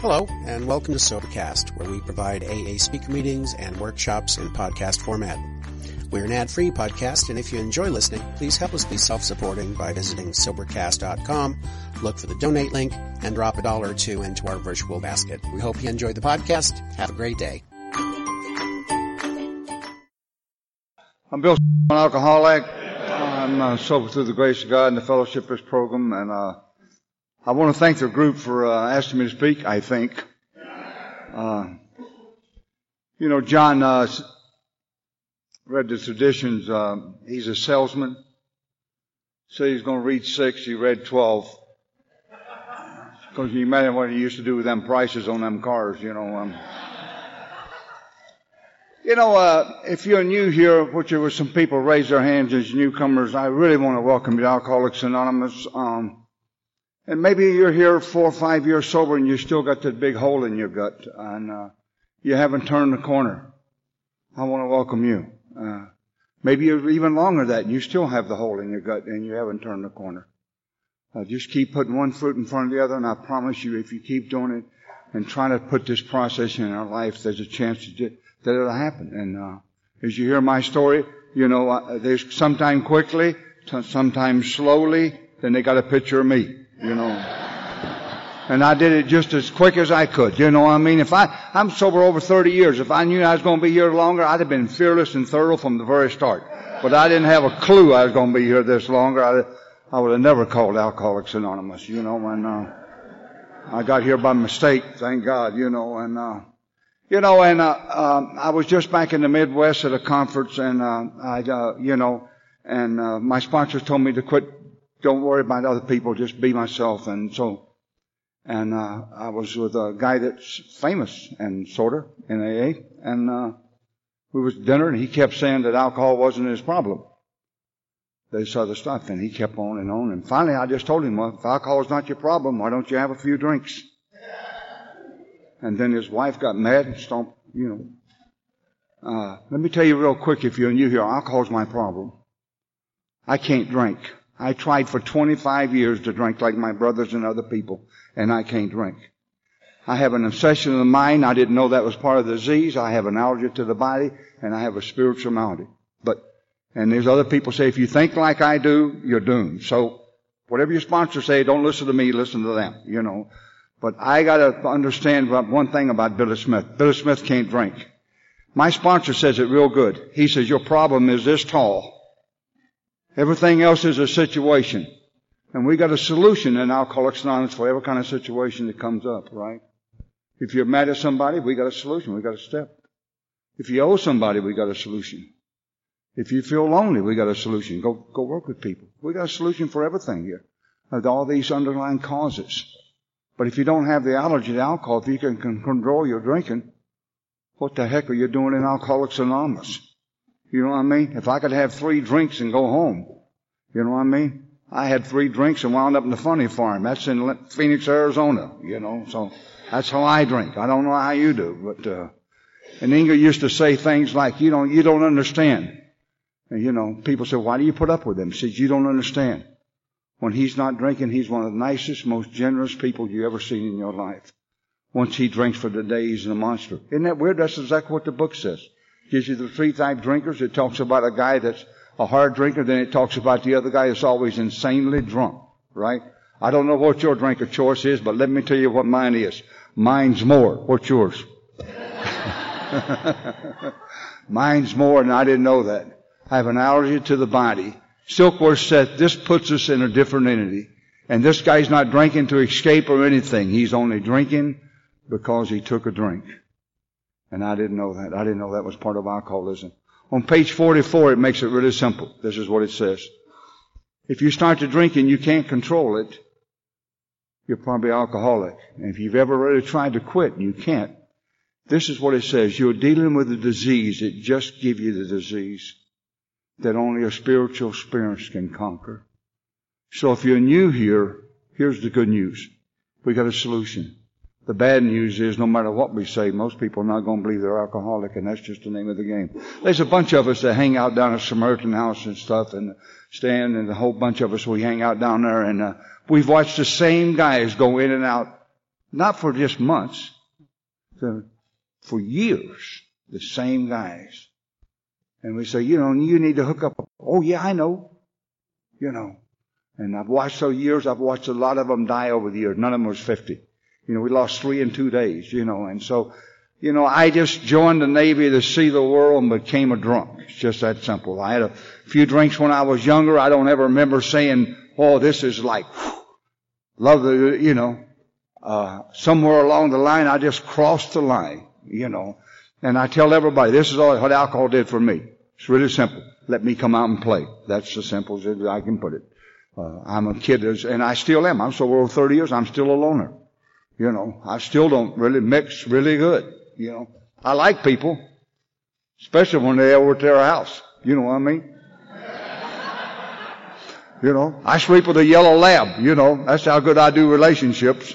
Hello, and welcome to Sobercast, where we provide AA speaker meetings and workshops in podcast format. We're an ad-free podcast, and if you enjoy listening, please help us be self-supporting by visiting Sobercast.com, look for the donate link, and drop $1 or $2 into our virtual basket. We hope you enjoy the podcast. Have a great day. I'm Bill, an alcoholic. I'm sober through the grace of God and the fellowship of this program, and I want to thank the group for asking me to speak, I think. John read the traditions. He's a salesman. Said he's going to read 6. He read 12. Because you imagine what he used to do with them prices on them cars, if you're new here, which there were some people raise their hands as newcomers, I really want to welcome you to Alcoholics Anonymous. And maybe you're here 4 or 5 years sober and you still got that big hole in your gut and you haven't turned the corner. I want to welcome you. Maybe you're even longer than that and you still have the hole in your gut and you haven't turned the corner. Just keep putting one foot in front of the other, and I promise you, if you keep doing it and trying to put this process in our life, there's a chance that it'll happen. And as you hear my story, there's sometimes quickly, sometimes slowly, then they got a picture of me. And I did it just as quick as I could. If I'm sober over 30 years. If I knew I was going to be here longer, I'd have been fearless and thorough from the very start. But I didn't have a clue I was going to be here this longer. I would have never called Alcoholics Anonymous, and I got here by mistake, thank God, I was just back in the Midwest at a conference and, my sponsors told me to quit. Don't worry about other people, just be myself. I was with a guy that's famous and sorta in AA, and we was at dinner and he kept saying that alcohol wasn't his problem. This other stuff, and he kept on, and finally I just told him, well, if alcohol is not your problem, why don't you have a few drinks? And then his wife got mad and stomped, let me tell you real quick, if you're new here, alcohol's my problem. I can't drink. I tried for 25 years to drink like my brothers and other people, and I can't drink. I have an obsession of the mind. I didn't know that was part of the disease. I have an allergy to the body, and I have a spiritual malady. And there's other people say, if you think like I do, you're doomed. So whatever your sponsors say, don't listen to me, listen to them, But I got to understand one thing about Billy Smith. Billy Smith can't drink. My sponsor says it real good. He says, your problem is this tall. Everything else is a situation. And we got a solution in Alcoholics Anonymous for every kind of situation that comes up, right? If you're mad at somebody, we got a solution. We got a step. If you owe somebody, we got a solution. If you feel lonely, we got a solution. Go work with people. We got a solution for everything here. All these underlying causes. But if you don't have the allergy to alcohol, if you can control your drinking, what the heck are you doing in Alcoholics Anonymous? You know what I mean? If I could have 3 drinks and go home, you know what I mean? I had 3 drinks and wound up in the funny farm. That's in Phoenix, Arizona, so that's how I drink. I don't know how you do, but, and Inga used to say things like, you don't understand. And, people say, why do you put up with him? She says, you don't understand. When he's not drinking, he's one of the nicest, most generous people you ever seen in your life. Once he drinks for the day, he's a monster. Isn't that weird? That's exactly what the book says. Gives you the 3 type drinkers. It talks about a guy that's a hard drinker. Then it talks about the other guy that's always insanely drunk, right? I don't know what your drink of choice is, but let me tell you what mine is. Mine's more. What's yours? Mine's more, and I didn't know that. I have an allergy to the body. Silkworth said this puts us in a different entity. And this guy's not drinking to escape or anything. He's only drinking because he took a drink. And I didn't know that. I didn't know that was part of alcoholism. On page 44, it makes it really simple. This is what it says. If you start to drink and you can't control it, you're probably alcoholic. And if you've ever really tried to quit and you can't, this is what it says. You're dealing with a disease. It just gives you the disease that only a spiritual experience can conquer. So if you're new here, here's the good news. We got a solution. The bad news is no matter what we say, most people are not going to believe they're alcoholic, and that's just the name of the game. There's a bunch of us that hang out down at Samaritan House and stuff, and Stan and a whole bunch of us, we hang out down there, and we've watched the same guys go in and out Not for just months. For years. The same guys. And we say, you need to hook up. Oh yeah, I know. And I've watched those years, I've watched a lot of them die over the years. None of them was 50. We lost 3 in 2 days, and so, I just joined the Navy to see the world and became a drunk. It's just that simple. I had a few drinks when I was younger. I don't ever remember saying, oh, this is like, love the, somewhere along the line, I just crossed the line, And I tell everybody, this is all what alcohol did for me. It's really simple. Let me come out and play. That's as simple as I can put it. I'm a kid, and I still am. I'm sober over 30 years. I'm still a loner. I still don't really mix really good. I like people, especially when they're over at their house. You know what I mean? I sleep with a yellow lab. That's how good I do relationships.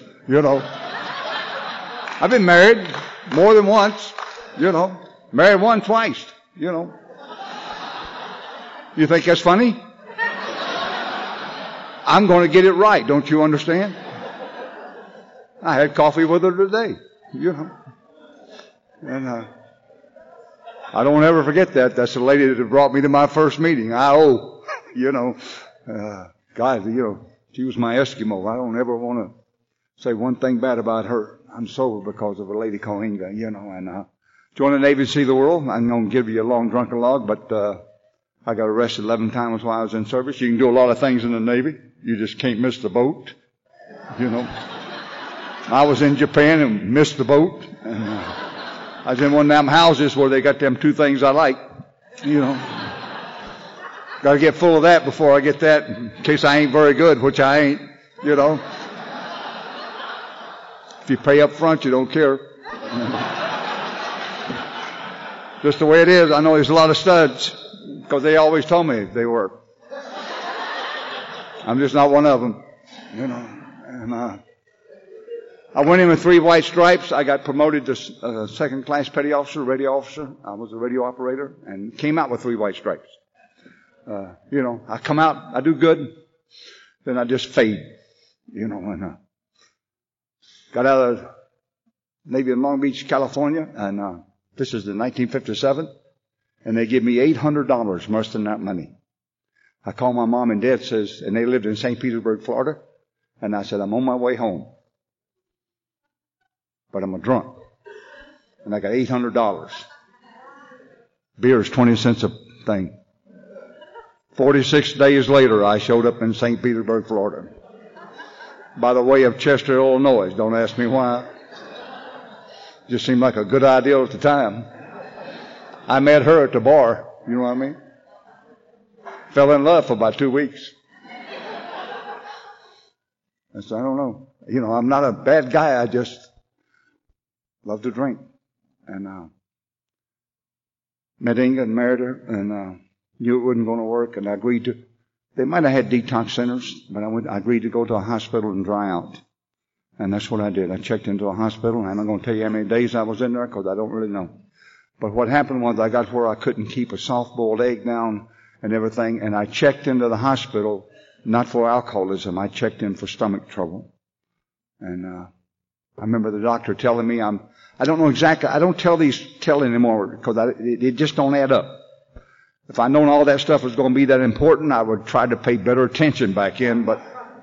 I've been married more than once. Married one twice. You think that's funny? I'm going to get it right. Don't you understand? I had coffee with her today. And I don't ever forget that. That's the lady that brought me to my first meeting. God, she was my Eskimo. I don't ever want to say one thing bad about her. I'm sober because of a lady called Inga, and joined the Navy to see the world. I'm going to give you a long drunken log, but I got arrested 11 times while I was in service. You can do a lot of things in the Navy. You just can't miss the boat. I was in Japan and missed the boat. And I was in one of them houses where they got them 2 things I like. Got to get full of that before I get that, in case I ain't very good, which I ain't. If you pay up front, you don't care. Just the way it is. I know there's a lot of studs, because they always told me they were. I'm just not one of them, And I went in with 3 white stripes. I got promoted to second-class petty officer, radio officer. I was a radio operator, and came out with 3 white stripes. I come out, I do good, then I just fade, and got out of the Navy in Long Beach, California, and this is in 1957, and they give me $800, most of that money. I called my mom and dad, and they lived in St. Petersburg, Florida, and I said, I'm on my way home, but I'm a drunk, and I got $800. Beer is 20 cents a thing. 46 days later, I showed up in St. Petersburg, Florida, by the way of Chester, Illinois. Don't ask me why. Just seemed like a good idea at the time. I met her at the bar. You know what I mean? Fell in love for about 2 weeks. I said, I don't know. I'm not a bad guy. I just love to drink. And met Inga and married her, and knew it wasn't going to work, and I agreed to. They might have had detox centers, but I agreed to go to a hospital and dry out. And that's what I did. I checked into a hospital, and I'm not going to tell you how many days I was in there, because I don't really know. But what happened was I got where I couldn't keep a soft-boiled egg down and everything, and I checked into the hospital, not for alcoholism. I checked in for stomach trouble. And I remember the doctor telling me I don't know exactly, I don't tell anymore, because it just don't add up. If I'd known all that stuff was going to be that important, I would try to pay better attention back in, but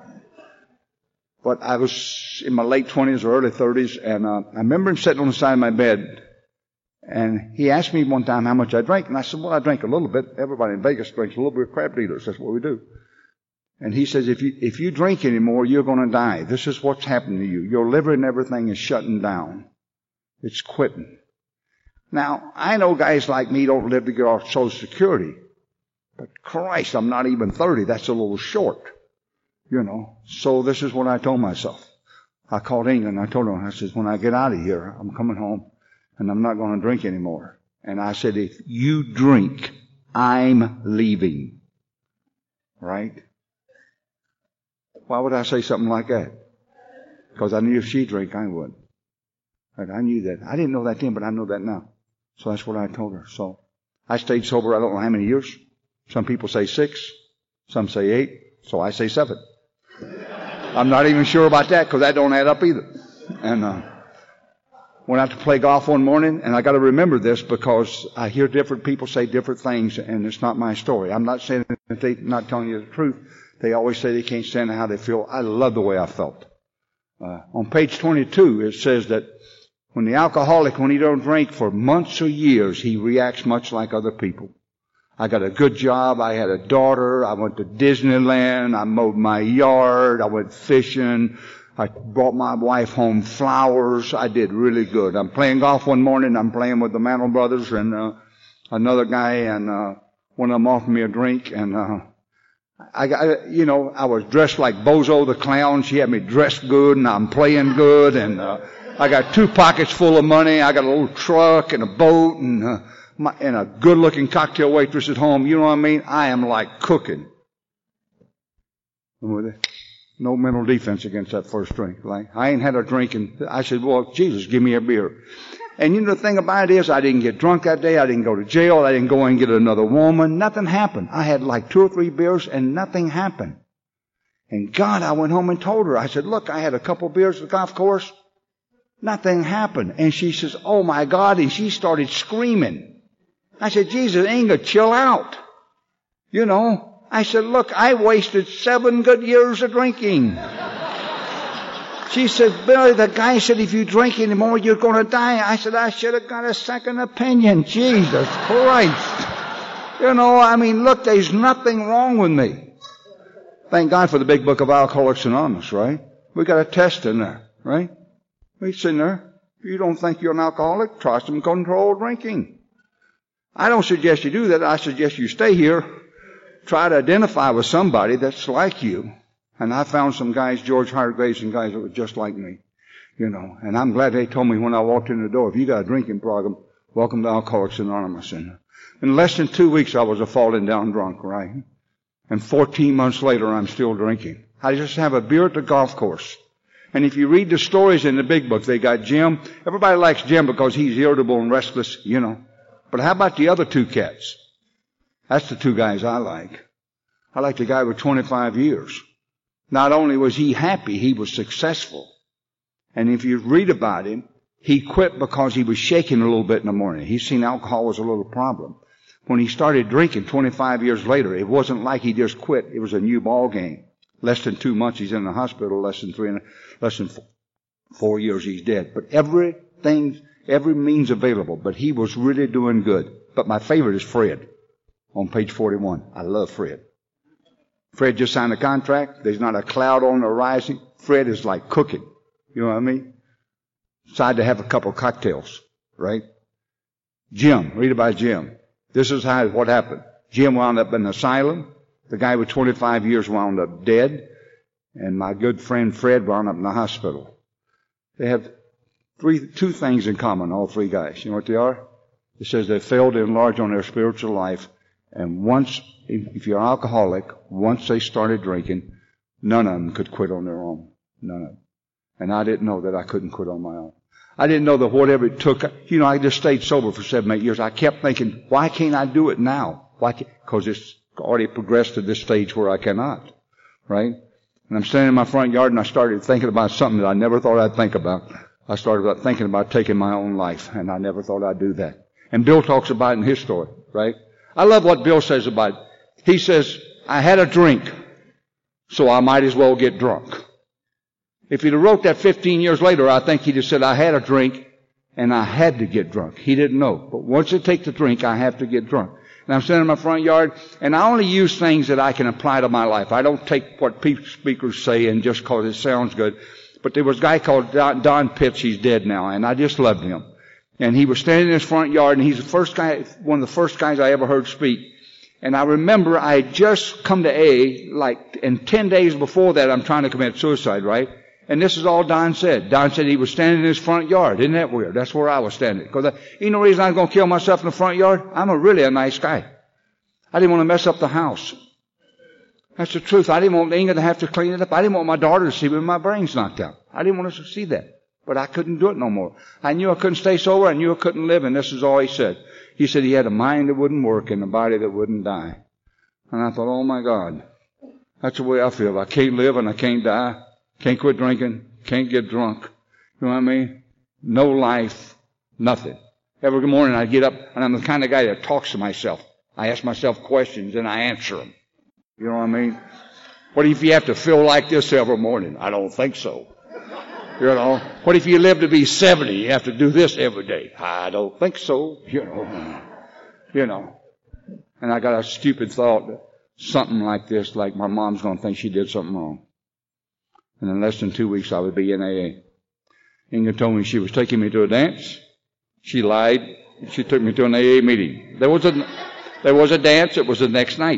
I was in my late 20s or early 30s, and I remember him sitting on the side of my bed, and he asked me one time how much I drank, and I said, well, I drank a little bit. Everybody in Vegas drinks a little bit of crab dealers. That's what we do. And he says, if you drink anymore, you're going to die. This is what's happening to you. Your liver and everything is shutting down. It's quitting. Now, I know guys like me don't live to get off Social Security, but Christ, I'm not even 30. That's a little short, So this is what I told myself. I called Inga and I told her, I said, when I get out of here, I'm coming home and I'm not going to drink anymore. And I said, if you drink, I'm leaving. Right? Why would I say something like that? Because I knew if she drank, I would. Right? I knew that. I didn't know that then, but I know that now. So that's what I told her. So I stayed sober, I don't know how many years. Some people say 6. Some say 8. So I say 7. I'm not even sure about that, because that don't add up either. And went out to play golf one morning, and I got to remember this because I hear different people say different things, and it's not my story. I'm not saying that they're not telling you the truth. They always say they can't stand how they feel. I love the way I felt. On page 22, it says that when the alcoholic, when he don't drink for months or years, he reacts much like other people. I got a good job. I had a daughter. I went to Disneyland. I mowed my yard. I went fishing. I brought my wife home flowers. I did really good. I'm playing golf one morning. I'm playing with the Mantle brothers and another guy, and one of them offered me a drink, and I was dressed like Bozo the Clown. She had me dressed good, and I'm playing good, and I got 2 pockets full of money. I got a little truck and a boat, and a good-looking cocktail waitress at home. You know what I mean? I am like cooking. No mental defense against that first drink. Like, I ain't had a drink, and I said, well, Jesus, give me a beer. And you know, the thing about it is, I didn't get drunk that day. I didn't go to jail. I didn't go and get another woman. Nothing happened. I had like 2 or 3 beers, and nothing happened. And God, I went home and told her. I said, look, I had a couple beers at the golf course. Nothing happened. And she says, oh my God. And she started screaming. I said, Jesus, Inga, chill out. You know. I said, look, I wasted 7 good years of drinking. She said, Billy, the guy said if you drink anymore, you're going to die. I said, I should have got a second opinion. Jesus Christ. You know, I mean, look, there's nothing wrong with me. Thank God for the big book of Alcoholics Anonymous, right? We got a test in there, right? It's in there. If you don't think you're an alcoholic, try some controlled drinking. I don't suggest you do that. I suggest you stay here. Try to identify with somebody that's like you. And I found some guys, George Hargraves, and guys that were just like me, you know. And I'm glad they told me when I walked in the door, if you got a drinking problem, welcome to Alcoholics Anonymous. And in less than 2 weeks, I was a falling down drunk, right? And 14 months later, I'm still drinking. I just have a beer at the golf course. And if you read the stories in the big book, they got Jim. Everybody likes Jim because he's irritable and restless, you know. But how about the other 2 cats? That's the 2 guys I like. I like the guy with 25 years. Not only was he happy, he was successful. And if you read about him, he quit because he was shaking a little bit in the morning. He seen alcohol was a little problem. When he started drinking 25 years later, it wasn't like he just quit. It was a new ball game. Less than 2 months he's in the hospital. Less than 4 years he's dead. But every means available. But he was really doing good. But my favorite is Fred on page 41. I love Fred. Fred just signed a contract. There's not a cloud on the horizon. Fred is like cooking. You know what I mean? Decided to have a couple of cocktails, right? Jim, read about Jim. This is what happened. Jim wound up in an asylum. The guy with 25 years wound up dead. And my good friend Fred wound up in the hospital. They have 2 things in common, all 3 guys. You know what they are? It says they failed to enlarge on their spiritual life. And once, if you're an alcoholic, once they started drinking, none of them could quit on their own. None of them. And I didn't know that I couldn't quit on my own. I didn't know that whatever it took, you know, I just stayed sober for 7, 8 years. I kept thinking, why can't I do it now? Because it's already progressed to this stage where I cannot. Right? And I'm standing in my front yard and I started thinking about something that I never thought I'd think about. I started thinking about taking my own life, and I never thought I'd do that. And Bill talks about it in his story, right? I love what Bill says about it. He says, I had a drink, so I might as well get drunk. If he'd have wrote that 15 years later, I think he'd have said, I had a drink, and I had to get drunk. He didn't know. But once I take the drink, I have to get drunk. And I'm sitting in my front yard, and I only use things that I can apply to my life. I don't take what speakers say and just because it sounds good. But there was a guy called Don Pitts. He's dead now, and I just loved him. And he was standing in his front yard, and he's the first guy, one of the first guys I ever heard speak. And I remember I had just come to A, and 10 days before that, I'm trying to commit suicide, right? And this is all Don said. Don said he was standing in his front yard. Isn't that weird? That's where I was standing. Because you know the reason I was going to kill myself in the front yard? I'm really a nice guy. I didn't want to mess up the house. That's the truth. I didn't want Inga to have to clean it up. I didn't want my daughter to see me with my brains knocked out. I didn't want her to see that. But I couldn't do it no more. I knew I couldn't stay sober. I knew I couldn't live. And this is all he said. He said he had a mind that wouldn't work and a body that wouldn't die. And I thought, oh my God. That's the way I feel. I can't live and I can't die. Can't quit drinking. Can't get drunk. You know what I mean? No life, nothing. Every morning I get up, and I'm the kind of guy that talks to myself. I ask myself questions, and I answer them. You know what I mean? What if you have to feel like this every morning? I don't think so. You know? What if you live to be 70? You have to do this every day? I don't think so. You know. And I got a stupid thought that something like this, like my mom's going to think she did something wrong. And in less than 2 weeks, I would be in AA. Inga told me she was taking me to a dance. She lied. She took me to an AA meeting. There was a dance. It was the next night.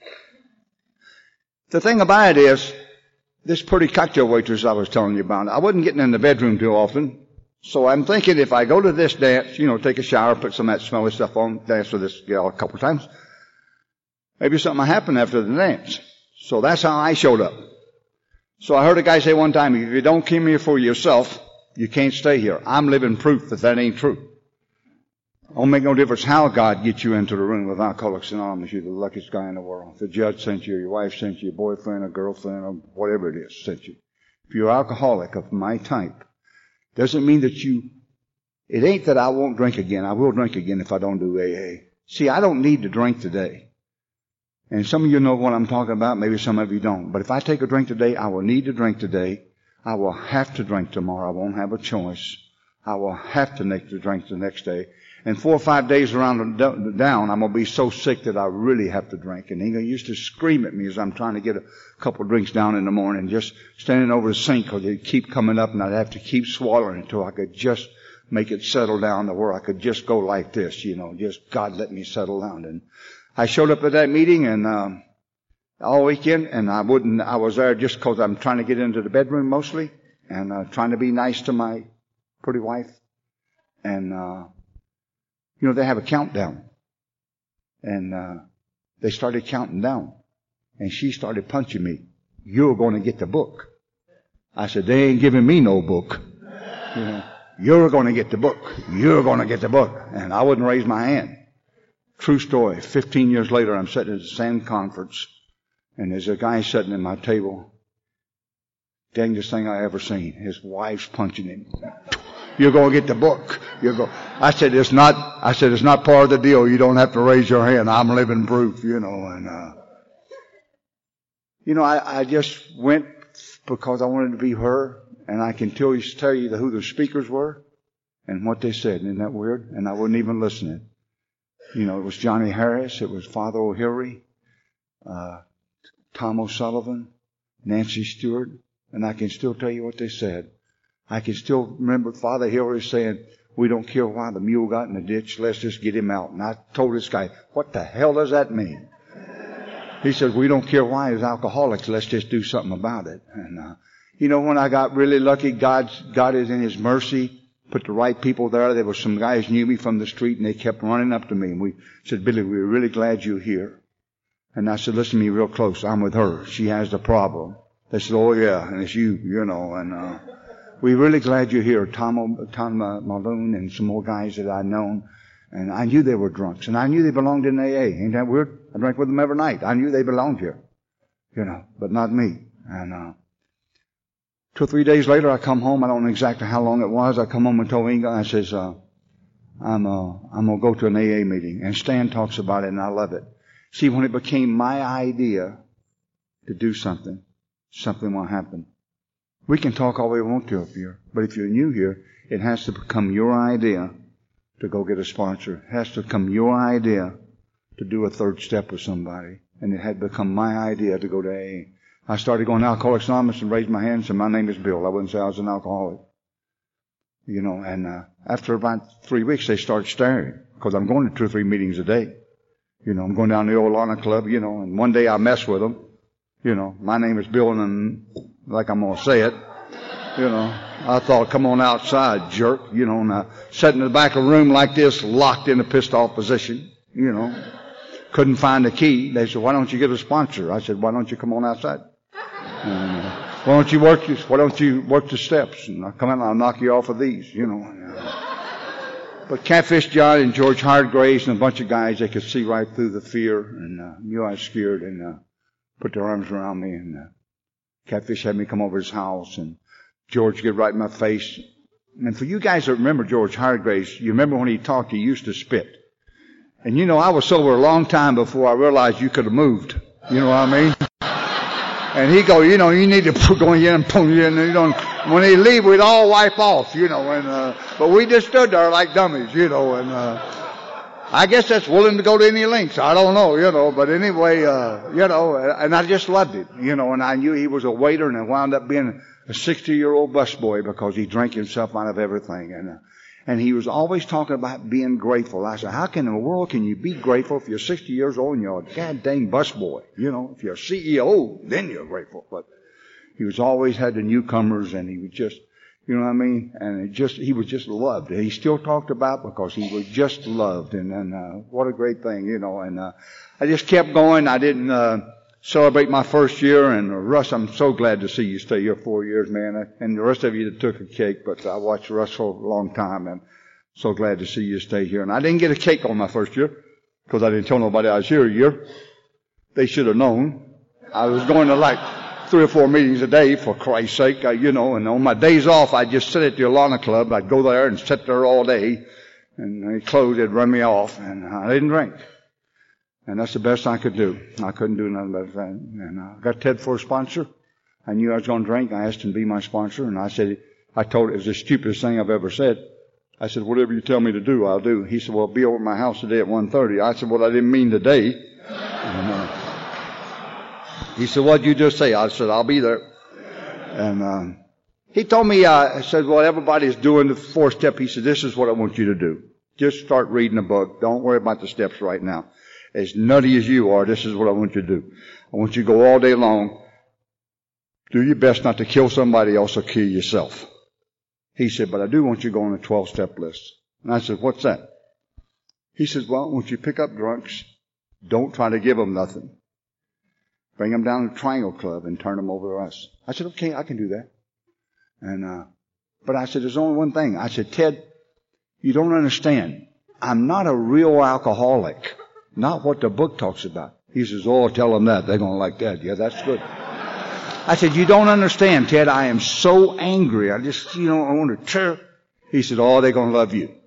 The thing about it is, this pretty cocktail waitress I was telling you about, I wasn't getting in the bedroom too often. So I'm thinking if I go to this dance, take a shower, put some of that smelly stuff on, dance with this gal a couple of times, maybe something will happen after the dance. So that's how I showed up. So I heard a guy say one time, if you don't come here for yourself, you can't stay here. I'm living proof that ain't true. It don't make no difference how God gets you into the room with Alcoholics Anonymous. You're the luckiest guy in the world. If the judge sent you, your wife sent you, your boyfriend or girlfriend or whatever it is sent you. If you're alcoholic of my type, doesn't mean that it ain't that I won't drink again. I will drink again if I don't do AA. See, I don't need to drink today. And some of you know what I'm talking about. Maybe some of you don't. But if I take a drink today, I will need to drink today. I will have to drink tomorrow. I won't have a choice. I will have to drink the next day. And 4 or 5 days around down, I'm going to be so sick that I really have to drink. And he used to scream at me as I'm trying to get a couple of drinks down in the morning, just standing over the sink because they'd keep coming up and I'd have to keep swallowing until I could just make it settle down to where I could just go like this, just God let me settle down. And I showed up at that meeting and all weekend, and I was there just because I'm trying to get into the bedroom mostly and trying to be nice to my pretty wife. And they have a countdown. And they started counting down. And she started punching me. You're going to get the book. I said, they ain't giving me no book. You're going to get the book. You're going to get the book. And I wouldn't raise my hand. True story. 15 years later, I'm sitting at the same conference. And there's a guy sitting at my table. Dangest thing I ever seen. His wife's punching him. You're going to get the book. I said, it's not part of the deal. You don't have to raise your hand. I'm living proof, I just went because I wanted to be her, and I can tell you who the speakers were and what they said. Isn't that weird? And I wasn't even listening. It was Johnny Harris. It was Father O'Leary, Tom O'Sullivan, Nancy Stewart, and I can still tell you what they said. I can still remember Father Hillary saying, we don't care why the mule got in the ditch, let's just get him out. And I told this guy, what the hell does that mean? He said, we don't care why he's alcoholics, let's just do something about it. And, when I got really lucky, God is in His mercy, put the right people there. There were some guys knew me from the street and they kept running up to me. And we said, Billy, we're really glad you're here. And I said, listen to me real close. I'm with her. She has the problem. They said, oh yeah, and it's you, and, we're really glad you're here. Tom Malone and some more guys that I'd known. And I knew they were drunks. And I knew they belonged in AA. Ain't that weird? I drank with them every night. I knew they belonged here. But not me. And 2 or 3 days later, I come home. I don't know exactly how long it was. I come home and told Inga, I says, I'm going to go to an AA meeting. And Stan talks about it, and I love it. See, when it became my idea to do something will happen. We can talk all we want to up here, but if you're new here, it has to become your idea to go get a sponsor. It has to become your idea to do a third step with somebody. And it had become my idea to go to AA. I started going to Alcoholics Anonymous and raised my hand and said, my name is Bill. I wouldn't say I was an alcoholic. And after about 3 weeks, they started staring because I'm going to 2 or 3 meetings a day. I'm going down to the old Lana Club, and one day I mess with them. My name is Bill, and like I'm going to say it, I thought, come on outside, jerk, and I sat in the back of a room like this, locked in a pissed off position, couldn't find the key. They said, why don't you get a sponsor? I said, why don't you come on outside? And, why don't you work the steps? And I'll come out and I'll knock you off of these, But Catfish John and George Hardgraves and a bunch of guys, they could see right through the fear and knew I was scared and put their arms around me. And Catfish had me come over his house, and George get right in my face. And for you guys that remember George Hargraves, you remember when he talked, he used to spit. And you know, I was sober a long time before I realized you could have moved. You know what I mean? And he'd go, you know, you need to go in and pull you in. You know, when he leave, we'd all wipe off, you know. And but we just stood there like dummies, you know. And I guess that's willing to go to any lengths. I don't know, you know. But anyway, you know, and I just loved it, you know. And I knew he was a waiter, and it wound up being a 60-year-old busboy because he drank himself out of everything. And he was always talking about being grateful. I said, how in the world can you be grateful if you're 60 years old and you're a goddamn busboy? You know, if you're a CEO, then you're grateful. But he was always had the newcomers, and he was just, you know what I mean? And he was just loved. He still talked about because he was just loved. And what a great thing, you know. And I just kept going. I didn't celebrate my first year. And Russ, I'm so glad to see you stay here 4 years, man. And the rest of you that took a cake, but I watched Russ for a long time, and so glad to see you stay here. And I didn't get a cake on my first year because I didn't tell nobody I was here a year. They should have known. I was going to like 3 or 4 meetings a day, for Christ's sake, you know. And on my days off, I'd just sit at the Alana Club. I'd go there and sit there all day. And they closed, they'd run me off, and I didn't drink. And that's the best I could do. I couldn't do nothing but that. And I got Ted for a sponsor. I knew I was going to drink. I asked him to be my sponsor. And I told it was the stupidest thing I've ever said. I said, whatever you tell me to do, I'll do. He said, well, be over at my house today at 1:30. I said, well, I didn't mean today. And, he said, what'd you just say? I said, I'll be there. And he told me, I said, well, everybody's doing the 4th step. He said, this is what I want you to do. Just start reading a book. Don't worry about the steps right now. As nutty as you are, this is what I want you to do. I want you to go all day long. Do your best not to kill somebody else or kill yourself. He said, but I do want you to go on the 12-step list. And I said, what's that? He said, well, I want you to pick up drunks. Don't try to give them nothing. Bring them down to the Triangle Club and turn them over to us. I said, okay, I can do that. And but I said, there's only one thing. I said, Ted, you don't understand. I'm not a real alcoholic. Not what the book talks about. He says, oh, tell them that. They're going to like that. Yeah, that's good. I said, you don't understand, Ted. I am so angry. I just, you know, I want to tear. He said, oh, they're going to love you.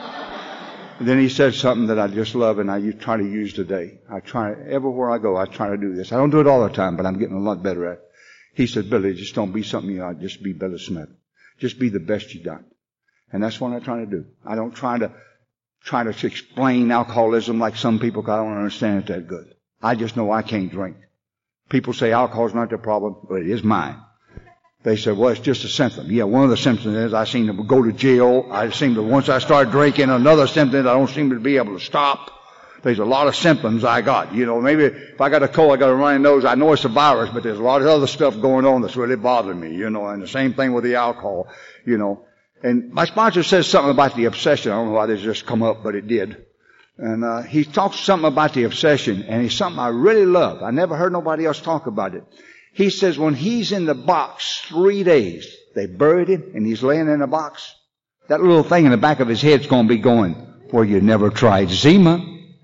And then he said something that I just love and I try to use today. I try, everywhere I go, I try to do this. I don't do it all the time, but I'm getting a lot better at it. He said, Billy, just don't be something you are. Just be Billy Smith. Just be the best you got. And that's what I try to do. I don't try to explain alcoholism like some people, because I don't understand it that good. I just know I can't drink. People say alcohol's not the problem, but it is mine. They say, well, it's just a symptom. Yeah, one of the symptoms is I seem to go to jail. I seem to, once I start drinking, another symptom is I don't seem to be able to stop. There's a lot of symptoms I got. You know, maybe if I got a cold, I got a runny nose, I know it's a virus, but there's a lot of other stuff going on that's really bothering me, you know, and the same thing with the alcohol, you know. And my sponsor says something about the obsession. I don't know why this just come up, but it did. And he talks something about the obsession, and it's something I really love. I never heard nobody else talk about it. He says when he's in the box 3 days, they buried him, and he's laying in a box, that little thing in the back of his head's going to be going, well, you never tried Zima.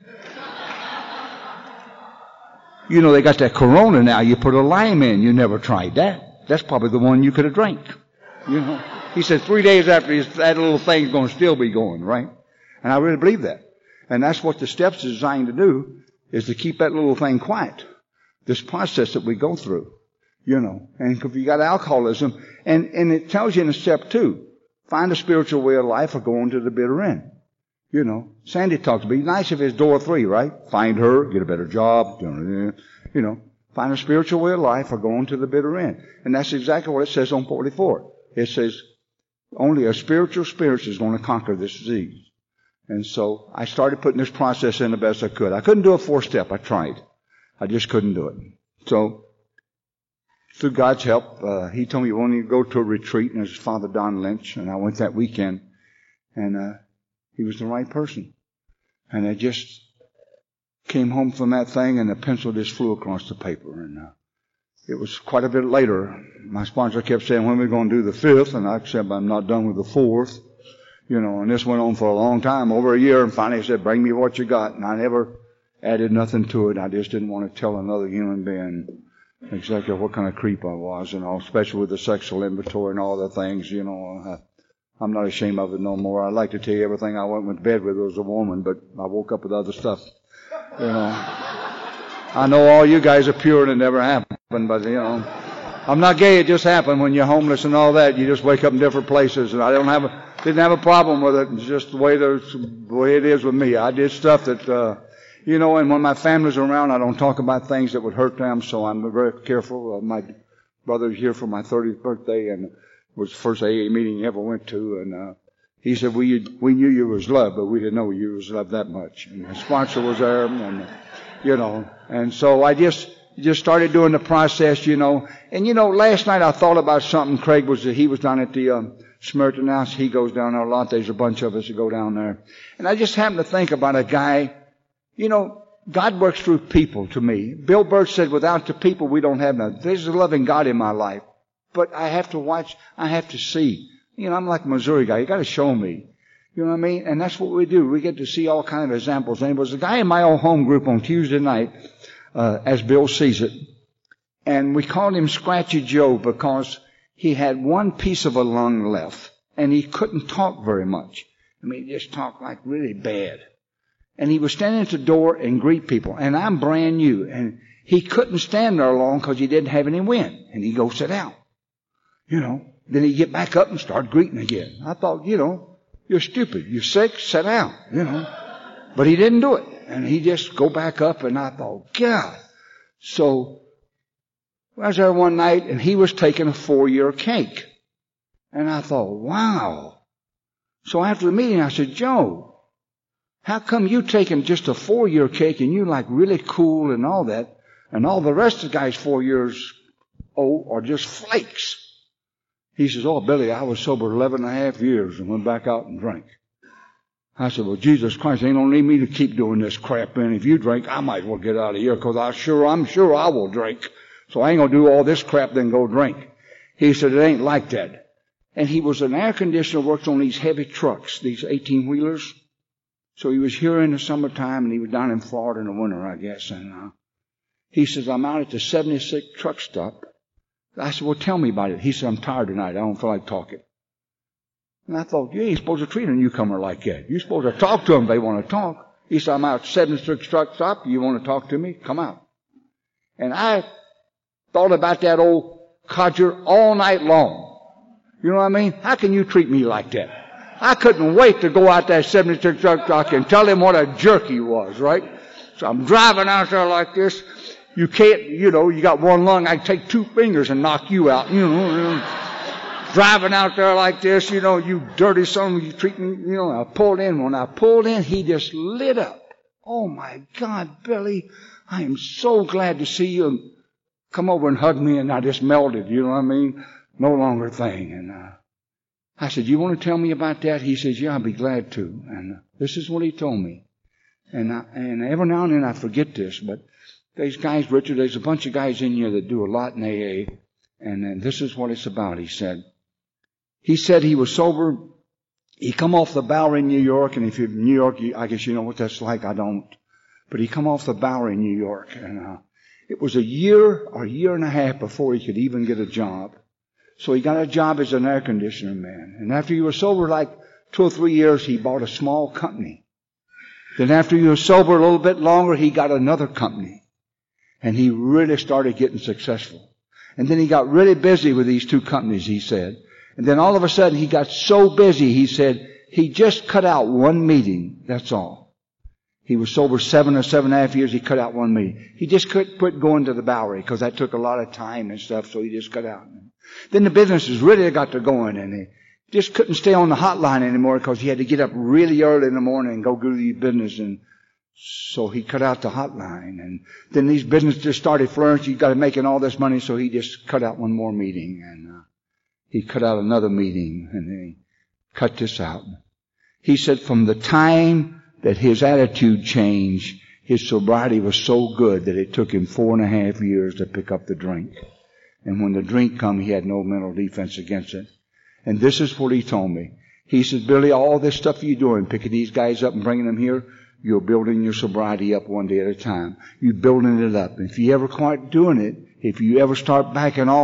You know, they got that Corona now. You put a lime in. You never tried that. That's probably the one you could have drank. You know. He said 3 days after that little thing's going to still be going, right? And I really believe that. And that's what the steps are designed to do, is to keep that little thing quiet. This process that we go through, you know. And if you got alcoholism, and it tells you in step 2, find a spiritual way of life or go on to the bitter end. You know, Sandy talks, be nice if it's door 3, right? Find her, get a better job, you know, find a spiritual way of life or go on to the bitter end. And that's exactly what it says on 44. It says, only a spiritual spirit is going to conquer this disease. And so I started putting this process in the best I could. I couldn't do a 4-step. I tried. I just couldn't do it. So through God's help, he told me you want to go to a retreat, and it was Father Don Lynch, and I went that weekend, and he was the right person. And I just came home from that thing, and the pencil just flew across the paper. And it was quite a bit later. My sponsor kept saying, when are we going to do the 5th? And I said, I'm not done with the 4th. You know, and this went on for a long time, over a year, and finally he said, bring me what you got. And I never added nothing to it. I just didn't want to tell another human being exactly what kind of creep I was, and all, especially with the sexual inventory and all the things, you know. I'm not ashamed of it no more. I'd like to tell you everything I went to bed with was a woman, but I woke up with other stuff. You know. I know all you guys are pure and it never happened, but you know. I'm not gay, it just happened. When you're homeless and all that, you just wake up in different places, and I didn't have a problem with it. It's just the way it is with me. I did stuff that, you know, and when my family's around, I don't talk about things that would hurt them, so I'm very careful. My brother's here for my 30th birthday, and it was the first AA meeting he ever went to, and he said, we knew you was loved, but we didn't know you was loved that much. And the sponsor was there, and, you know, and so I just started doing the process, you know. And, you know, last night I thought about something. Craig he was down at the Samaritan House. He goes down there a lot. There's a bunch of us that go down there. And I just happened to think about a guy. You know, God works through people to me. Bill Birch said, without the people, we don't have nothing. There's a loving God in my life. But I have to watch. I have to see. You know, I'm like a Missouri guy. You got to show me. You know what I mean? And that's what we do. We get to see all kind of examples. And there was a guy in my old home group on Tuesday night, as Bill sees it. And we called him Scratchy Joe because he had one piece of a lung left. And he couldn't talk very much. I mean, he just talked like really bad. And he was standing at the door and greet people. And I'm brand new. And he couldn't stand there long because he didn't have any wind. And he'd go sit down. You know. Then he'd get back up and start greeting again. I thought, you know, you're stupid. You're sick. Sit down. You know. But he didn't do it. And he just go back up. And I thought, God. So I was there one night and he was taking a 4-year cake. And I thought, wow. So after the meeting I said, Joe, how come you taking just a 4-year cake and you like really cool and all that, and all the rest of the guys 4 years old are just flakes? He says, oh, Billy, I was sober 11 and a half years and went back out and drank. I said, well, Jesus Christ, they don't need me to keep doing this crap. And if you drink, I might as well get out of here because I'm sure I will drink. So I ain't going to do all this crap, then go drink. He said, it ain't like that. And he was an air conditioner, worked on these heavy trucks, these 18-wheelers. So he was here in the summertime, and he was down in Florida in the winter, I guess. And he says, I'm out at the 76 truck stop. I said, well, tell me about it. He said, I'm tired tonight. I don't feel like talking. And I thought, you ain't supposed to treat a newcomer like that. You're supposed to talk to them if they want to talk. He said, I'm out at 76 truck stop. You want to talk to me? Come out. And I thought about that old codger all night long. You know what I mean? How can you treat me like that? I couldn't wait to go out that 76 truck stop and tell him what a jerk he was, right? So I'm driving out there like this. You can't, you know, you got one lung. I can take 2 fingers and knock you out, you know. Driving out there like this, you know, you dirty son, you treat me, you know. I pulled in. When I pulled in, he just lit up. Oh my God, Billy, I am so glad to see you. Come over and hug me, and I just melted, you know what I mean? No longer thing. And I said, you want to tell me about that? He says, yeah, I'll be glad to. And this is what he told me. And every now and then I forget this, but these guys, Richard, there's a bunch of guys in here that do a lot in AA, and this is what it's about, he said. He said he was sober. He come off the Bowery in New York, and if you're in New York, I guess you know what that's like. I don't. But he come off the Bowery in New York, and it was a year and a half before he could even get a job. So he got a job as an air conditioner man. And after he was sober like 2 or 3 years, he bought a small company. Then after he was sober a little bit longer, he got another company. And he really started getting successful. And then he got really busy with these 2 companies, he said. And then all of a sudden he got so busy, he said, he just cut out 1 meeting, that's all. He was sober 7 or 7.5 years, he cut out 1 meeting. He just couldn't quit going to the Bowery because that took a lot of time and stuff, so he just cut out. Then the businesses really got to going, and he just couldn't stay on the hotline anymore because he had to get up really early in the morning and go do the business, and so he cut out the hotline. And then these businesses just started flourishing. He got to making all this money, so he just cut out 1 more meeting, and he cut out another meeting, and then he cut this out. He said from the time that his attitude changed, his sobriety was so good that it took him 4.5 years to pick up the drink. And when the drink come, he had no mental defense against it. And this is what he told me. He says, Billy, all this stuff you're doing, picking these guys up and bringing them here, you're building your sobriety up one day at a time. You're building it up. If you ever quite doing it, if you ever start backing off,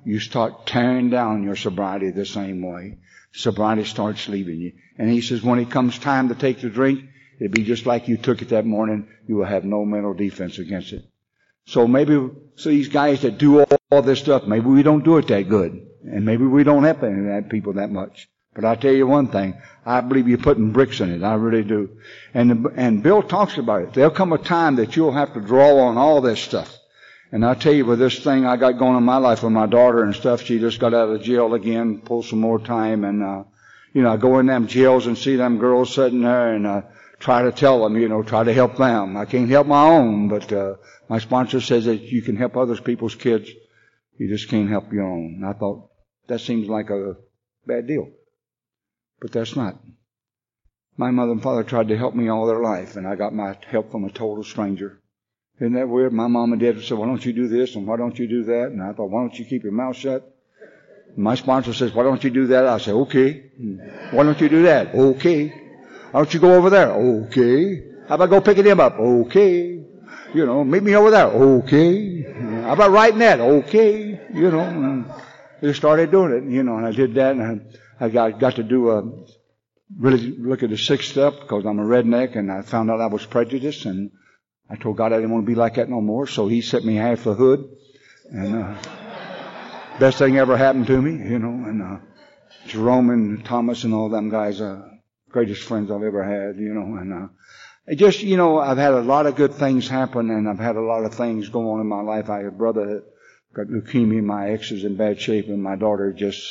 you start tearing down your sobriety the same way. Sobriety starts leaving you. And he says when it comes time to take the drink, it'll be just like you took it that morning. You will have no mental defense against it. So these guys that do all this stuff, maybe we don't do it that good. And maybe we don't help any of that people that much. But I tell you one thing, I believe you're putting bricks in it. I really do. And Bill talks about it. There'll come a time that you'll have to draw on all this stuff. And I tell you, with this thing I got going in my life with my daughter and stuff, she just got out of jail again, pulled some more time, and I go in them jails and see them girls sitting there and try to tell them, try to help them. I can't help my own, but my sponsor says that you can help other people's kids. You just can't help your own. And I thought, that seems like a bad deal. But that's not. My mother and father tried to help me all their life, and I got my help from a total stranger. Isn't that weird? My mom and dad said, why don't you do this and why don't you do that? And I thought, why don't you keep your mouth shut? And my sponsor says, why don't you do that? I said, okay. Why don't you do that? Okay. Why don't you go over there? Okay. How about go picking him up? Okay. Meet me over there. Okay. How about writing that? Okay. And they started doing it, and I did that, and I got to do really look at the sixth step because I'm a redneck, and I found out I was prejudiced, and I told God I didn't want to be like that no more, so He set me half the hood, and best thing ever happened to me, and Jerome and Thomas and all them guys, greatest friends I've ever had, and I've had a lot of good things happen, and I've had a lot of things go on in my life. I had a brother that got leukemia, my ex is in bad shape, and my daughter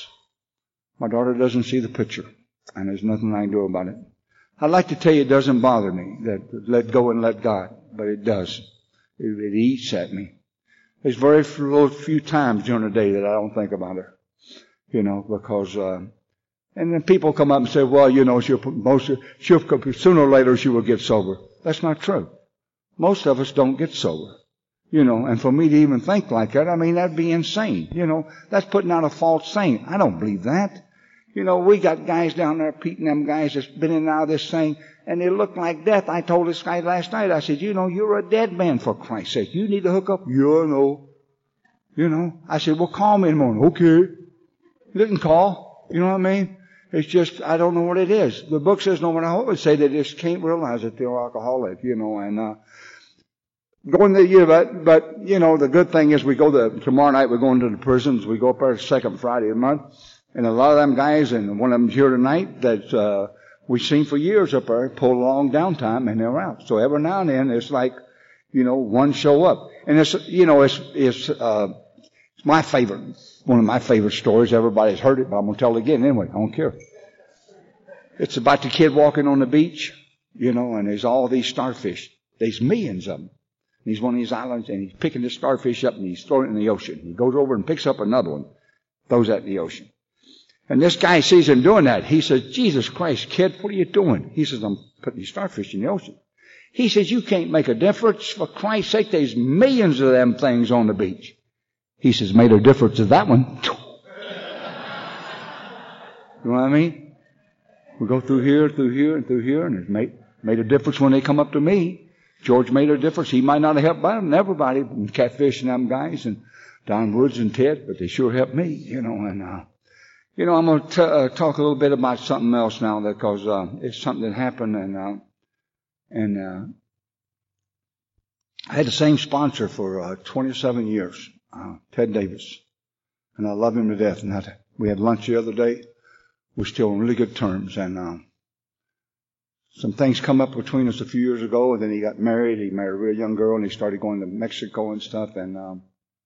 doesn't see the picture, and there's nothing I can do about it. I'd like to tell you it doesn't bother me, that let go and let God, but it does. It eats at me. There's very few times during the day that I don't think about her, because, and then people come up and say, well, sooner or later she will get sober. That's not true. Most of us don't get sober. And for me to even think like that, that'd be insane. That's putting out a false saying. I don't believe that. We got guys down there, Pete and them guys that's been in and out of this thing, and they look like death. I told this guy last night, I said, you're a dead man for Christ's sake. You need to hook up. Yeah, no. I said, well, call me in the morning. Okay. He didn't call. You know what I mean? It's just, I don't know what it is. The book says no matter how it would say they just can't realize that they're alcoholic, and, going the year, but the good thing is tomorrow night we're going to the prisons. We go up there the second Friday of the month. And a lot of them guys, and one of them's here tonight, that we've seen for years up there, pull a long downtime and they're out. So every now and then it's like, one show up. And it's my favorite, one of my favorite stories. Everybody's heard it, but I'm going to tell it again anyway. I don't care. It's about the kid walking on the beach, and there's all these starfish. There's millions of them. And he's one of these islands, and he's picking the starfish up and he's throwing it in the ocean. He goes over and picks up another one, throws that in the ocean. And this guy sees him doing that. He says, Jesus Christ, kid, what are you doing? He says, I'm putting these starfish in the ocean. He says, you can't make a difference. For Christ's sake, there's millions of them things on the beach. He says, made a difference to that one. You know what I mean? We go through here, and through here, and it's made a difference when they come up to me. George made a difference. He might not have helped everybody, and Catfish and them guys, and Don Woods and Ted, but they sure helped me, and I'm going to talk a little bit about something else now because it's something that happened, and I had the same sponsor for 27 years, Ted Davis, and I love him to death. And we had lunch the other day. We're still on really good terms, and some things come up between us a few years ago, and then he got married. He married a real young girl, and he started going to Mexico and stuff, and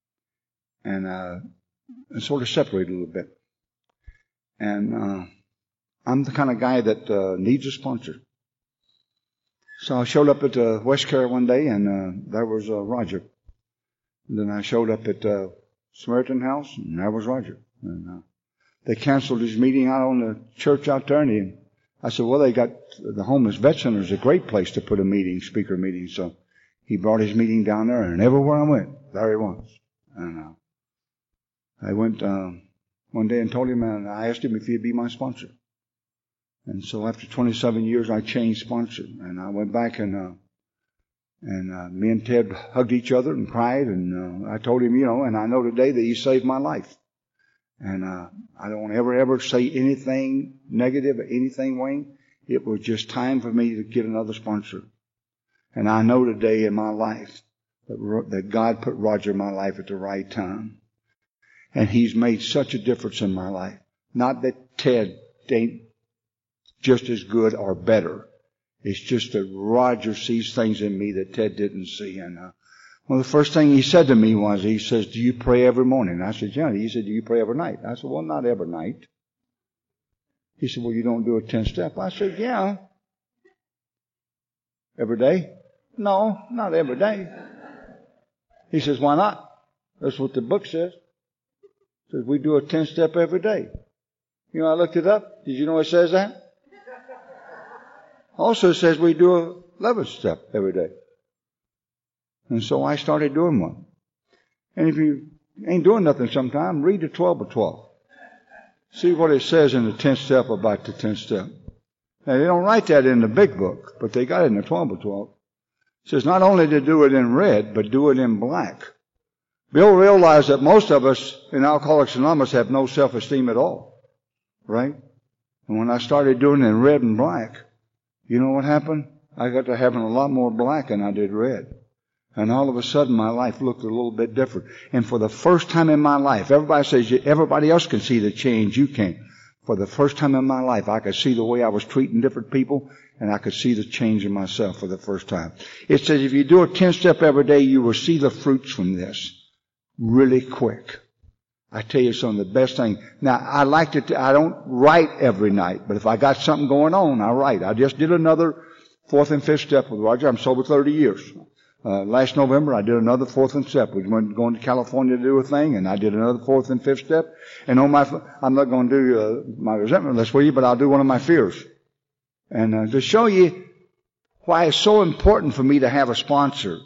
sort of separated a little bit. And I'm the kind of guy that needs a sponsor. So I showed up at West Care one day, and there was Roger. And then I showed up at Samaritan House, and there was Roger. And they canceled his meeting out on the church out there, and I said, well, they got the homeless vet center is a great place to put a meeting, speaker meeting. So he brought his meeting down there, and everywhere I went, there he was. And I went one day and told him, and I asked him if he'd be my sponsor. And so after 27 years, I changed sponsor, and I went back and me and Ted hugged each other and cried, and I told him, and I know today that he saved my life. And I don't ever say anything negative or anything, Wayne. It was just time for me to get another sponsor. And I know today in my life that God put Roger in my life at the right time. And he's made such a difference in my life. Not that Ted ain't just as good or better. It's just that Roger sees things in me that Ted didn't see. And well, the first thing he said to me was, he says, do you pray every morning? I said, yeah. He said, do you pray every night? I said, well, not every night. He said, well, you don't do a 10-step. I said, yeah. Every day? No, not every day. He says, why not? That's what the book says. It says we do a 10-step every day. You know, I looked it up. Did you know it says that? Also says we do a 11-step every day. And so I started doing one. And if you ain't doing nothing sometime, read the 12 of 12. See what it says in the 10th step about the 10th step. Now, they don't write that in the big book, but they got it in the 12 of 12. It says not only to do it in red, but do it in black. Bill realized that most of us in Alcoholics Anonymous have no self-esteem at all. Right? And when I started doing it in red and black, you know what happened? I got to having a lot more black than I did red. And all of a sudden my life looked a little bit different. And for the first time in my life, everybody says everybody else can see the change, you can't. For the first time in my life, I could see the way I was treating different people, and I could see the change in myself for the first time. It says if you do a 10-step every day, you will see the fruits from this really quick. I tell you some of the best things. Now, I don't write every night, but if I got something going on, I write. I just did another 4th and 5th step with Roger. I'm sober 30 years. Last November, I did another 4th and 5th step. We went going to California to do a thing, and I did another 4th and 5th step. And I'm not going to do my resentment list for you, but I'll do one of my fears. And to show you why it's so important for me to have a sponsor,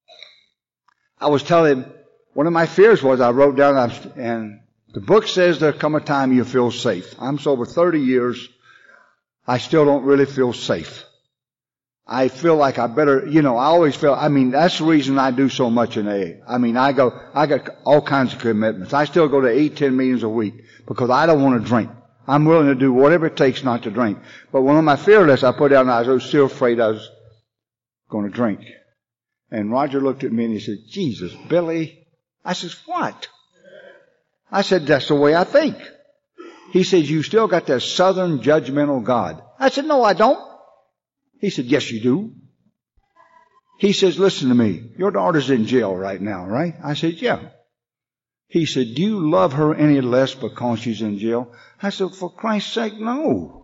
I was telling him, one of my fears was I wrote down, and the book says there'll come a time you feel safe. I'm sober 30 years. I still don't really feel safe. I feel like I better, I always feel, that's the reason I do so much in AA. I got all kinds of commitments. I still go to 8-10 meetings a week because I don't want to drink. I'm willing to do whatever it takes not to drink. But one of my fear lists I put down, I was still afraid I was going to drink. And Roger looked at me and he said, Jesus, Billy. I said, what? I said, that's the way I think. He said, you still got that southern judgmental God. I said, no, I don't. He said, yes, you do. He says, listen to me. Your daughter's in jail right now, right? I said, yeah. He said, do you love her any less because she's in jail? I said, for Christ's sake, no.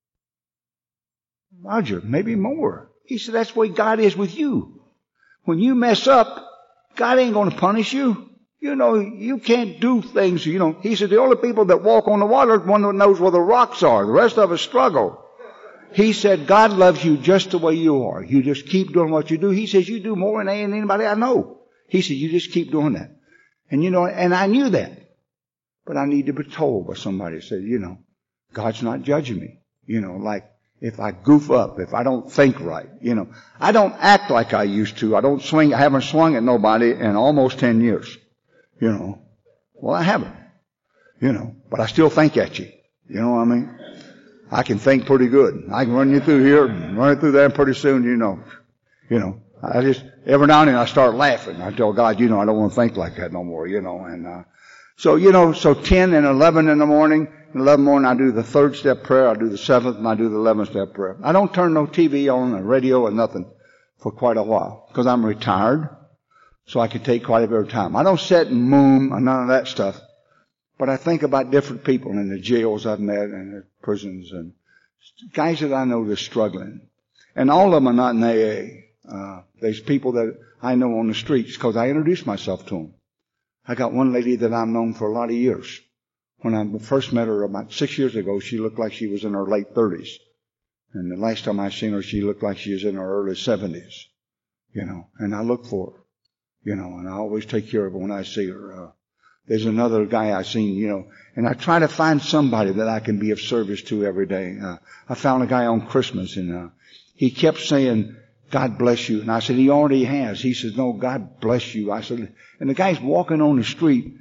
Roger, maybe more. He said, that's the way God is with you. When you mess up, God ain't going to punish you. You can't do things, He said, the only people that walk on the water are the one that knows where the rocks are. The rest of us struggle. He said, God loves you just the way you are. You just keep doing what you do. He says, you do more than anybody I know. He said, you just keep doing that. And and I knew that. But I need to be told by somebody that said, God's not judging me. Like if I goof up, if I don't think right, I don't act like I used to. I haven't swung at nobody in almost 10 years. Well, I haven't, but I still think at you. You know what I mean? I can think pretty good. I can run you through here and run you through there, and pretty soon, I just, every now and then I start laughing. I tell God, I don't want to think like that no more, and, so 10 and 11 in the morning, 11 morning I do the 3rd step prayer, I do the 7th, and I do the 11th step prayer. I don't turn no TV on or radio or nothing for quite a while, because I'm retired, so I can take quite a bit of time. I don't sit and moon or none of that stuff, but I think about different people in the jails I've met and the prisons and guys that I know that's struggling. And all of them are not in AA. There's people that I know on the streets because I introduced myself to them. I got one lady that I've known for a lot of years. When I first met her about 6 years ago, she looked like she was in her late 30s. And the last time I seen her, she looked like she was in her early 70s. And I look for her, and I always take care of her when I see her. There's another guy I seen, and I try to find somebody that I can be of service to every day. I found a guy on Christmas, and he kept saying, God bless you. And I said, he already has. He says, no, God bless you. I said, and the guy's walking on the street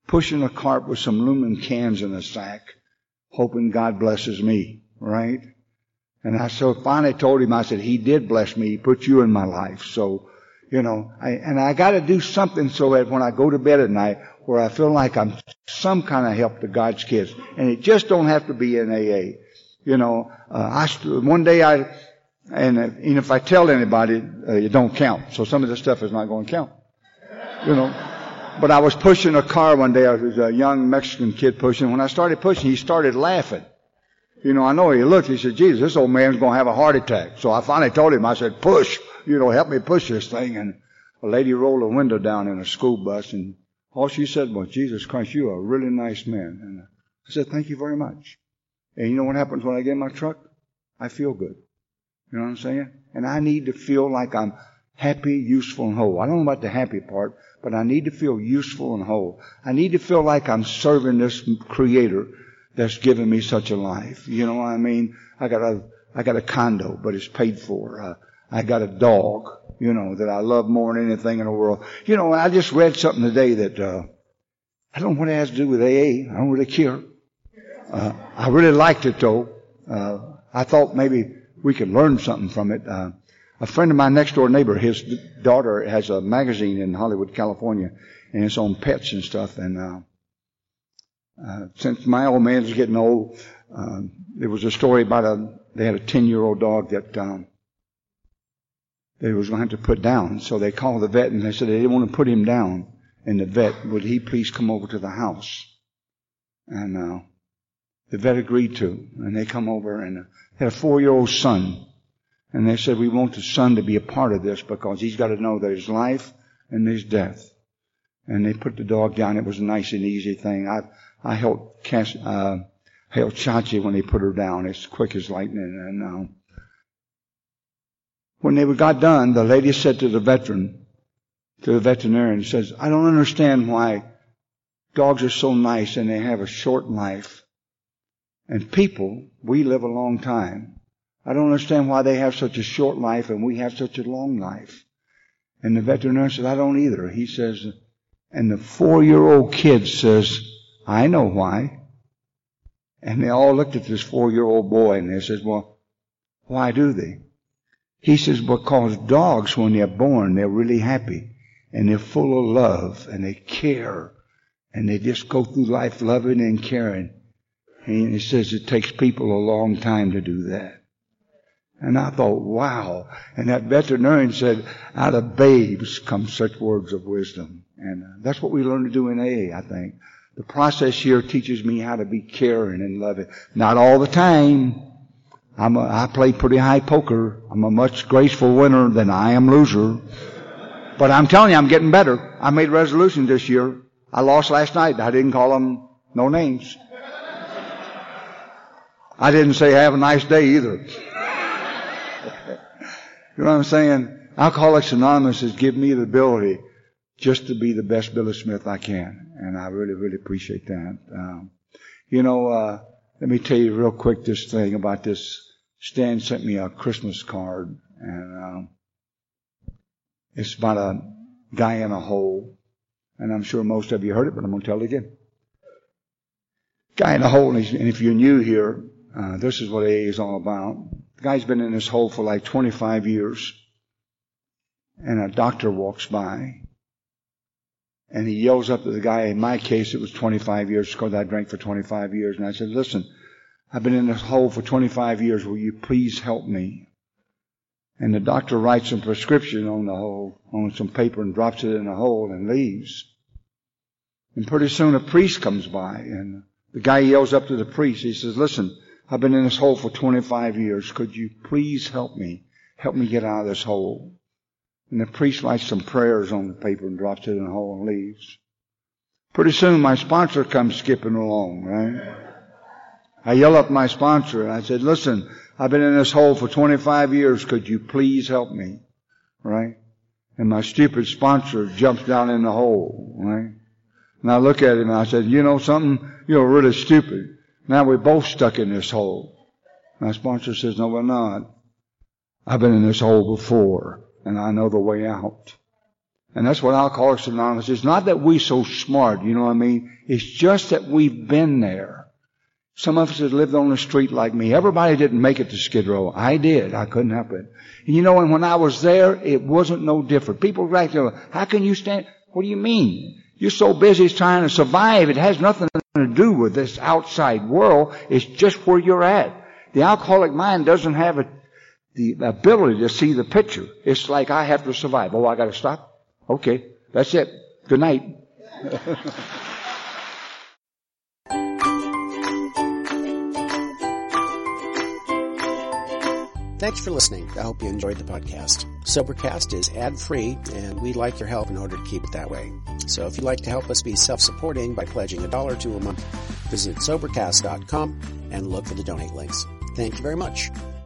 pushing a cart with some aluminum cans in a sack, hoping God blesses me, right? And I so finally told him, I said, He did bless me. He put you in my life. So, I got to do something so that when I go to bed at night, where I feel like I'm some kind of help to God's kids. And it just don't have to be in AA. One day if I tell anybody, it don't count. So some of this stuff is not going to count. But I was pushing a car one day. I was a young Mexican kid pushing. When I started pushing, he started laughing. I know he looked. He said, Jesus, this old man's going to have a heart attack. So I finally told him, I said, push. Help me push this thing. And a lady rolled a window down in a school bus, and all she said was, Jesus Christ, you're a really nice man. And I said, thank you very much. And you know what happens when I get in my truck? I feel good. You know what I'm saying? And I need to feel like I'm happy, useful, and whole. I don't know about the happy part, but I need to feel useful and whole. I need to feel like I'm serving this Creator that's given me such a life. You know what I mean? I got a condo, but it's paid for. I got a dog, that I love more than anything in the world. I just read something today that, I don't know what it has to do with AA. I don't really care. I really liked it though. I thought maybe we could learn something from it. A friend of my next door neighbor, his daughter has a magazine in Hollywood, California, and it's on pets and stuff. And since my old man's getting old, there was a story about they had a 10-year-old dog that they was going to have to put down. So they called the vet and they said they didn't want to put him down. And the vet, would he please come over to the house? And the vet agreed to. And they come over and had a 4-year-old son. And they said, we want the son to be a part of this because he's got to know there's life and there's death. And they put the dog down. It was a nice and easy thing. I helped Chachi when they put her down. It's quick as lightning. And when they got done, the lady said to the veterinarian, says, I don't understand why dogs are so nice and they have a short life. And people, we live a long time. I don't understand why they have such a short life and we have such a long life. And the veterinarian said, I don't either. He says, and the 4-year-old kid says, I know why. And they all looked at this 4-year-old boy and they said, well, why do they? He says, because dogs, when they're born, they're really happy and they're full of love and they care and they just go through life loving and caring. And he says it takes people a long time to do that. And I thought, wow. And that veterinarian said, out of babes come such words of wisdom. And that's what we learn to do in AA, I think. The process here teaches me how to be caring and loving. Not all the time. I play pretty high poker. I'm a much graceful winner than I am loser. But I'm telling you, I'm getting better. I made a resolution this year. I lost last night. I didn't call them no names. I didn't say have a nice day either. You know what I'm saying? Alcoholics Anonymous has given me the ability just to be the best Billy Smith I can. And I really, really appreciate that. Let me tell you real quick this thing about this. Stan sent me a Christmas card, and it's about a guy in a hole. And I'm sure most of you heard it, but I'm going to tell it again. Guy in a hole, and if you're new here, this is what AA is all about. The guy's been in this hole for like 25 years, and a doctor walks by, and he yells up to the guy. In my case, it was 25 years because I drank for 25 years. And I said, listen, I've been in this hole for 25 years. Will you please help me? And the doctor writes some prescription on the hole, on some paper, and drops it in the hole and leaves. And pretty soon a priest comes by, and the guy yells up to the priest. He says, listen, I've been in this hole for 25 years. Could you please help me? Help me get out of this hole. And the priest writes some prayers on the paper and drops it in the hole and leaves. Pretty soon my sponsor comes skipping along, right? I yell up my sponsor and I said, listen, I've been in this hole for 25 years. Could you please help me? Right? And my stupid sponsor jumps down in the hole, right? And I look at him and I said, you know something? You're really stupid. Now we're both stuck in this hole. My sponsor says, no, we're not. I've been in this hole before and I know the way out. And that's what Alcoholics Anonymous is. Not that we're so smart, you know what I mean? It's just that we've been there. Some of us have lived on the street like me. Everybody didn't make it to Skid Row. I did. I couldn't help it. And you know, and when I was there, it wasn't no different. People right there, how can you stand? What do you mean? You're so busy trying to survive. It has nothing to do with this outside world. It's just where you're at. The alcoholic mind doesn't have the ability to see the picture. It's like, I have to survive. Oh, I got to stop? Okay. That's it. Good night. Thanks for listening. I hope you enjoyed the podcast. Sobercast is ad-free, and we'd like your help in order to keep it that way. So if you'd like to help us be self-supporting by pledging $1 or $2 a month, visit Sobercast.com and look for the donate links. Thank you very much.